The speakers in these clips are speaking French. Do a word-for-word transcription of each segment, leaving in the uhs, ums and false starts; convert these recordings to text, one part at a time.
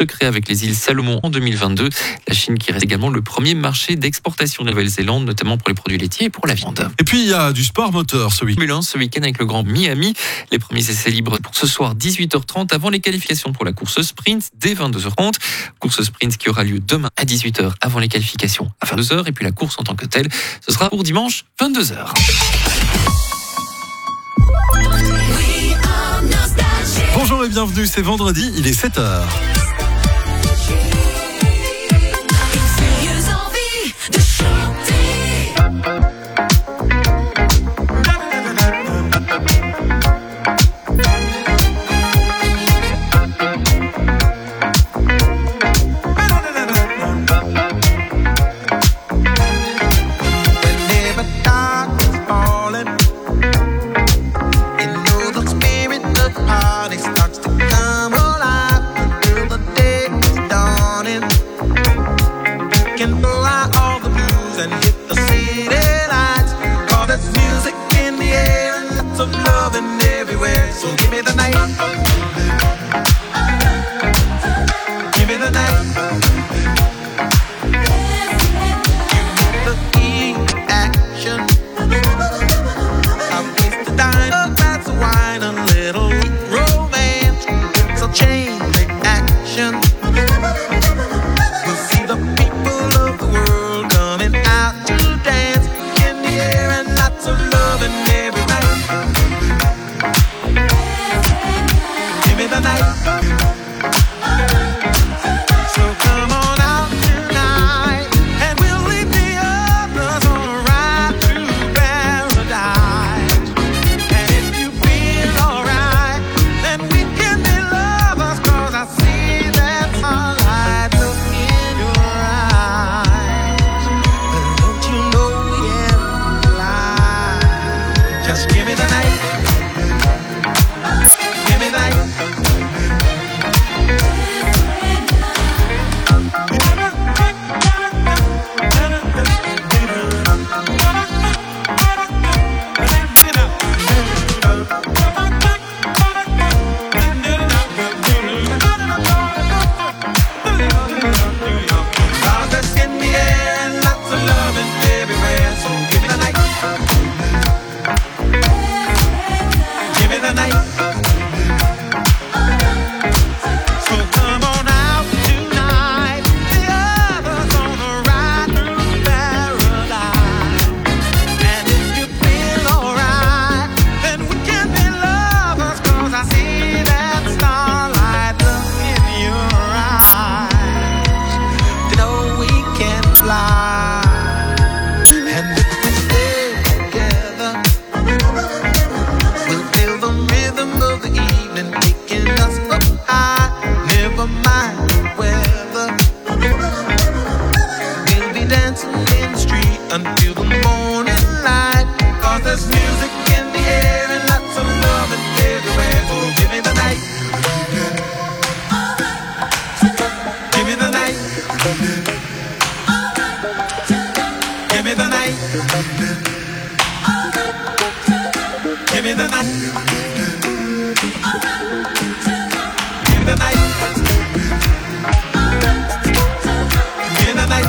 secret avec les îles Salomon en deux mille vingt-deux. La Chine qui reste également le premier marché d'exportation de Nouvelle-Zélande, notamment pour les produits laitiers et pour la viande. Et puis il y a du sport moteur ce week-end. Formule un ce week-end avec le Grand Miami. Les premiers essais libres pour ce soir dix-huit heures trente avant les qualifications pour la course sprint dès vingt-deux heures trente. Course sprint qui aura lieu demain à dix-huit heures avant les qualifications à vingt-deux heures. Et puis la course en tant que telle, ce sera pour dimanche vingt-deux heures. Bonjour et bienvenue, c'est vendredi, il est sept heures. Until the morning light, 'cause there's music in the air and lots of love everywhere. So give me the night, give me the night, give me the night, give me the night, give me the night, give me the night.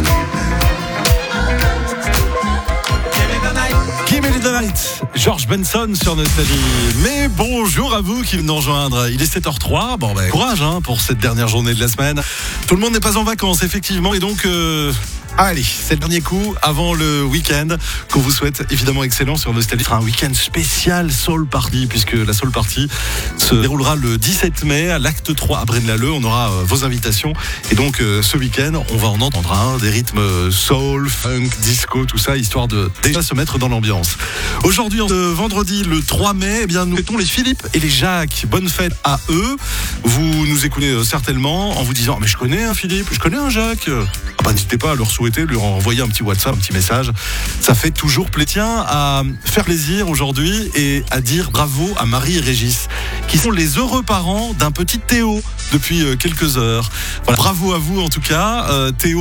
George Benson sur Nostalgie. Mais bonjour à vous qui venez nous rejoindre. Il est sept heures trois. Bon ben courage hein, pour cette dernière journée de la semaine. Tout le monde n'est pas en vacances effectivement et donc euh, allez, c'est le dernier coup avant le week-end qu'on vous souhaite évidemment excellent sur Nostalgie. Ce sera un week-end spécial Soul Party puisque la Soul Party se déroulera le dix-sept mai à l'Acte trois à Braine-l'Alleud. On aura euh, vos invitations et donc euh, ce week-end on va en entendre un, des rythmes soul, funk, disco, tout ça histoire de déjà se mettre dans l'ambiance. Aujourd'hui, euh, vendredi le trois mai, eh bien nous fêtons les Philippe et les Jacques. Bonne fête à eux. Vous nous écoutez euh, certainement en vous disant mais je connais un Philippe, je connais un Jacques. Ah bah, n'hésitez pas à leur souhaiter, leur envoyer un petit WhatsApp, un petit message. Ça fait toujours plaisir à faire plaisir aujourd'hui et à dire bravo à Marie et Régis, qui sont les heureux parents d'un petit Théo depuis quelques heures. Voilà, bravo à vous en tout cas, euh, Théo.